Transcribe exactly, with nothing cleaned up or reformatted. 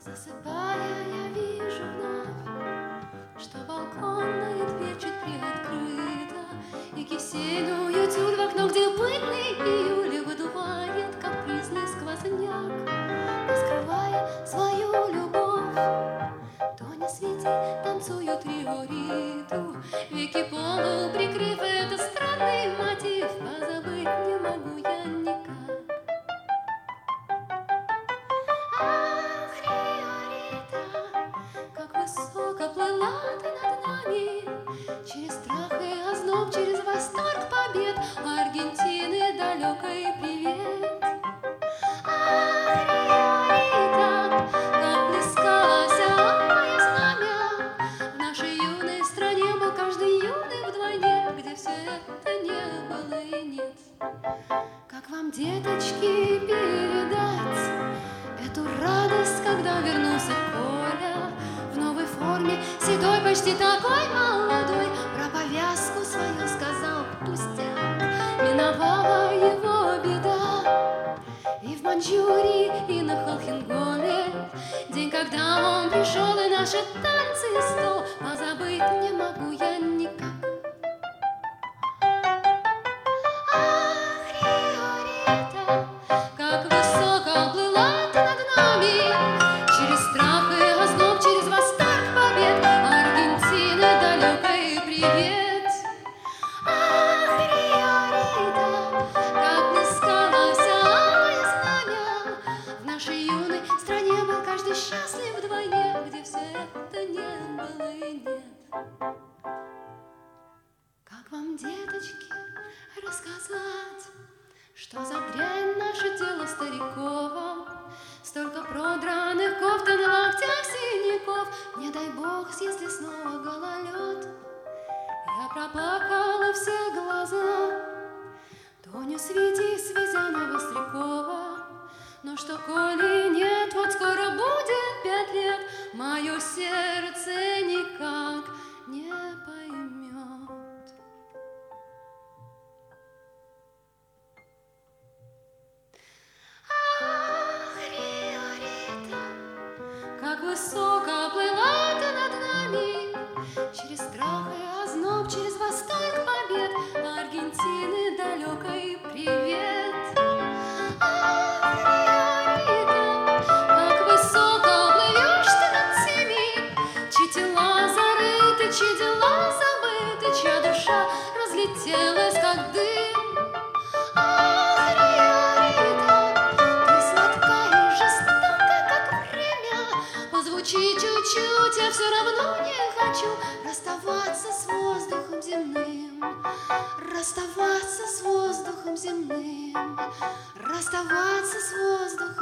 Засыпая, я вижу вновь, что балконная дверь чуть приоткрыта, и кисейную тюль в окно, где пыльный июль выдувает капризный сквозняк, раскрывая свою любовь. Тоня с Витей танцуют риориту, веки полу прикрыв этот странный мотив, позабыть не могу я никак. Высоко плыла ты над нами, через страх и озноб, через восторг побед, Аргентины далекой привет. Ах, Риорита, как плескалось алое знамя, в нашей юной стране был каждый юный вдвойне, где все это не было и нет. Как вам, деточки, передать эту радость, когда вернулся Коля в новой форме, седой, почти такой молодой, про повязку свою сказал пустяк. Миновала его беда и в Маньчжурии, и на Холхенголе, день, когда он пришел, и наши танцы и стол, позабыть не могу я никак. Ах, Риорита, как высоко плыла ты над нами, через страх и озноб, через восторг побед, Аргентины далекой привет. Ах, Риорита, как плескалось алое знамя, в нашей юной стране был каждый счастлив вдвойне, где все это не было и нет. Как вам, деточки, рассказать, что за дрянь наше тело старикова? Столько продраных кофт и на локтях синяков. Не дай бог, если снова гололед. Я проплакала все глаза Тоню с Витей, свезя на Вострякова. Но что, коли нет, вот скоро будет пять лет, мое сердце никак не поймет. Как высоко плыла ты над нами, через страх и озноб, через восторг побед, Аргентины далекой привет. Ах, Риорита, как высоко плывешь ты над всеми, чьи тела зарыты, чьи дела забыты, чья душа разлетелась, как дым. Ах, Риорита, ты сладка и жестока, как время. Позвучи чуть-чуть, я все равно не хочу расставаться с воздухом земным, расставаться с воздухом земным, расставаться с воздухом.